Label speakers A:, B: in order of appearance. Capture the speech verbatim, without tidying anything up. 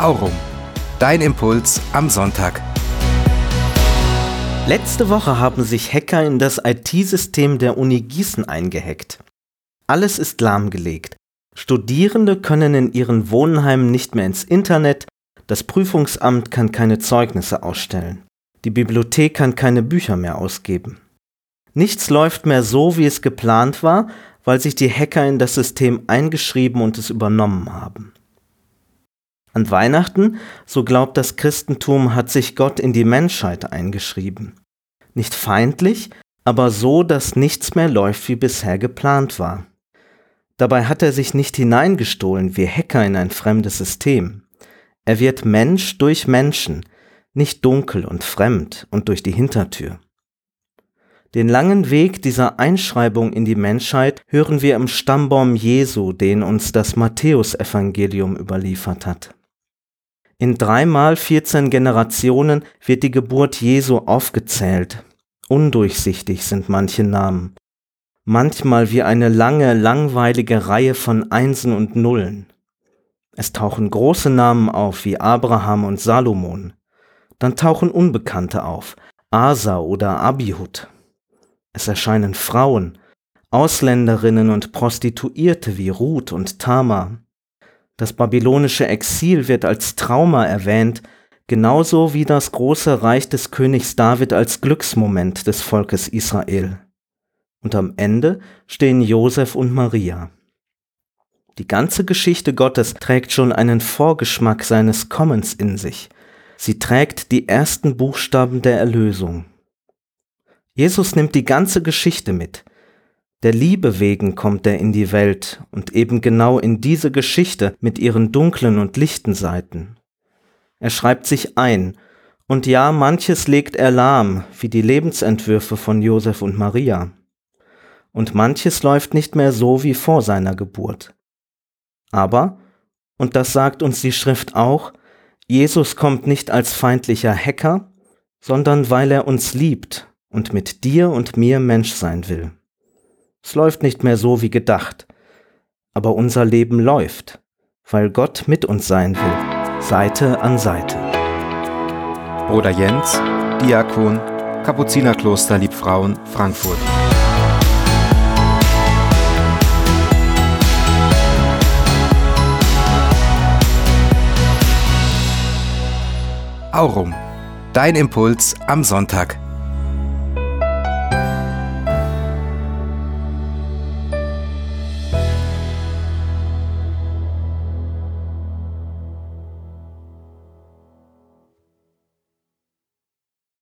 A: Aurum. Dein Impuls am Sonntag.
B: Letzte Woche haben sich Hacker in das I T-System der Uni Gießen eingehackt. Alles ist lahmgelegt. Studierende können in ihren Wohnheimen nicht mehr ins Internet, das Prüfungsamt kann keine Zeugnisse ausstellen, die Bibliothek kann keine Bücher mehr ausgeben. Nichts läuft mehr so, wie es geplant war, weil sich die Hacker in das System eingeschrieben und es übernommen haben. An Weihnachten, so glaubt das Christentum, hat sich Gott in die Menschheit eingeschrieben. Nicht feindlich, aber so, dass nichts mehr läuft, wie bisher geplant war. Dabei hat er sich nicht hineingestohlen wie Hacker in ein fremdes System. Er wird Mensch durch Menschen, nicht dunkel und fremd und durch die Hintertür. Den langen Weg dieser Einschreibung in die Menschheit hören wir im Stammbaum Jesu, den uns das Matthäusevangelium überliefert hat. In dreimal vierzehn Generationen wird die Geburt Jesu aufgezählt. Undurchsichtig sind manche Namen. Manchmal wie eine lange, langweilige Reihe von Einsen und Nullen. Es tauchen große Namen auf wie Abraham und Salomon. Dann tauchen Unbekannte auf, Asa oder Abihud. Es erscheinen Frauen, Ausländerinnen und Prostituierte wie Ruth und Tamar. Das babylonische Exil wird als Trauma erwähnt, genauso wie das große Reich des Königs David als Glücksmoment des Volkes Israel. Und am Ende stehen Josef und Maria. Die ganze Geschichte Gottes trägt schon einen Vorgeschmack seines Kommens in sich. Sie trägt die ersten Buchstaben der Erlösung. Jesus nimmt die ganze Geschichte mit. Der Liebe wegen kommt er in die Welt und eben genau in diese Geschichte mit ihren dunklen und lichten Seiten. Er schreibt sich ein, und ja, manches legt er lahm, wie die Lebensentwürfe von Josef und Maria. Und manches läuft nicht mehr so wie vor seiner Geburt. Aber, und das sagt uns die Schrift auch, Jesus kommt nicht als feindlicher Hacker, sondern weil er uns liebt und mit dir und mir Mensch sein will. Es läuft nicht mehr so wie gedacht, aber unser Leben läuft, weil Gott mit uns sein will, Seite an Seite.
A: Bruder Jens, Diakon, Kapuzinerkloster Liebfrauen, Frankfurt. Aurum. Dein Impuls am Sonntag.